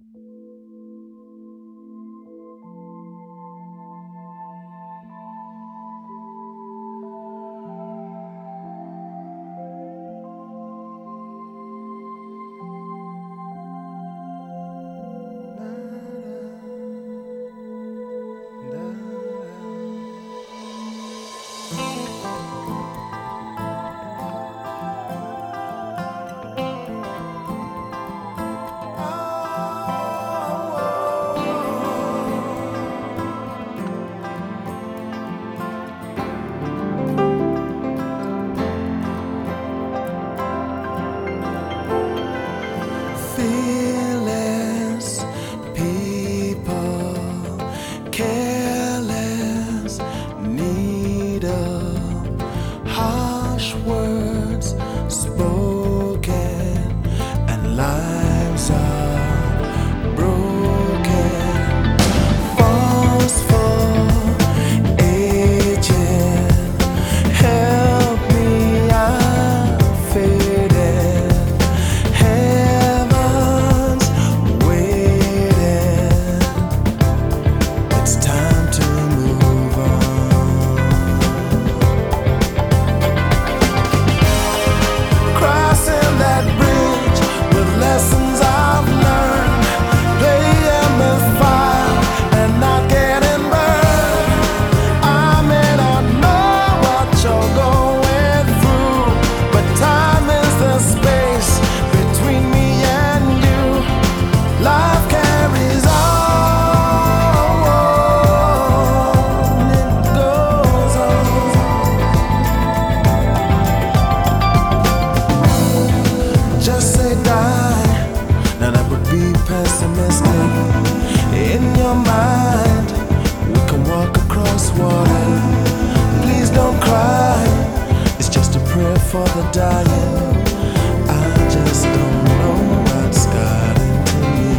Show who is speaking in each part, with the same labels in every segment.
Speaker 1: Fearless people, careless, need of harsh words spoken, and lives are broken. Forceful aging, help me, I'm faded. Heaven's waiting. It's time to move on. Crossing that bridge with lessons I've learned. Playing with fire and not getting burned. I may not know what you're going through, but time is the space between me and you. Life carries on, it goes on. Just say die, now that would be pessimistic. In your mind, we can walk across water. Please don't cry, it's just a prayer for the dying. I just don't know what's got into me.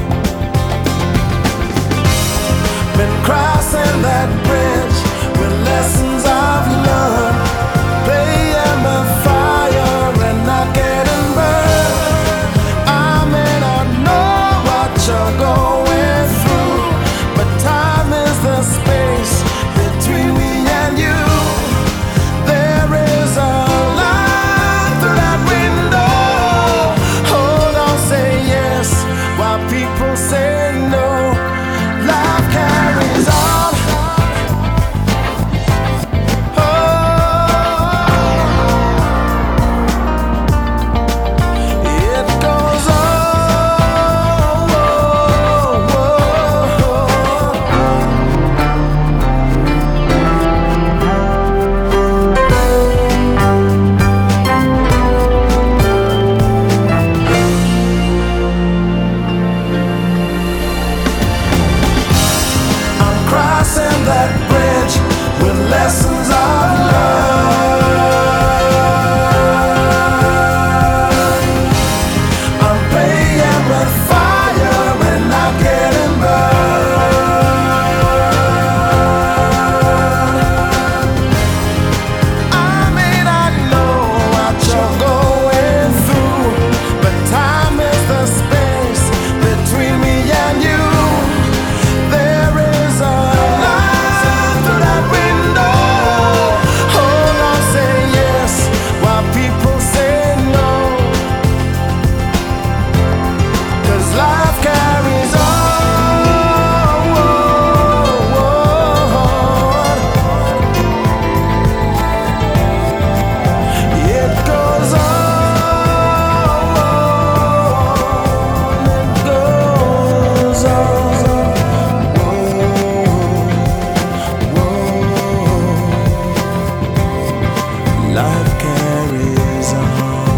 Speaker 1: Been crossing that bridge with lessons I've learned. Playing with fire and not getting burned. I may not know what you're going through, but time is the space between me and you. There is a light through that window. Hold on, say yes, while people say no. Life carries on. Oh, it goes on. I'm crossing that bridge with lessons I've learned. I'm playing with fire and not getting burned. I may not know what you're going through, but time is the space between me and you. There is a light through that window. Hold on, say yes, while people say no. 'Cause life carries on. It goes on. It goes on. Life carries on.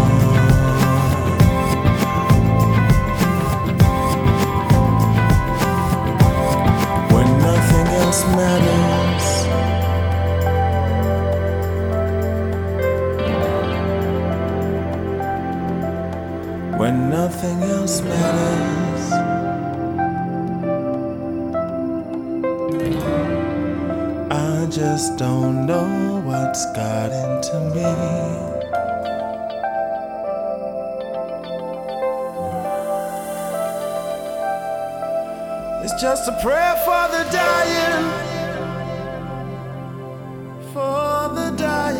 Speaker 1: When nothing else matters, when nothing else matters, I just don't know what's got into me. It's just a prayer for the dying, for the dying.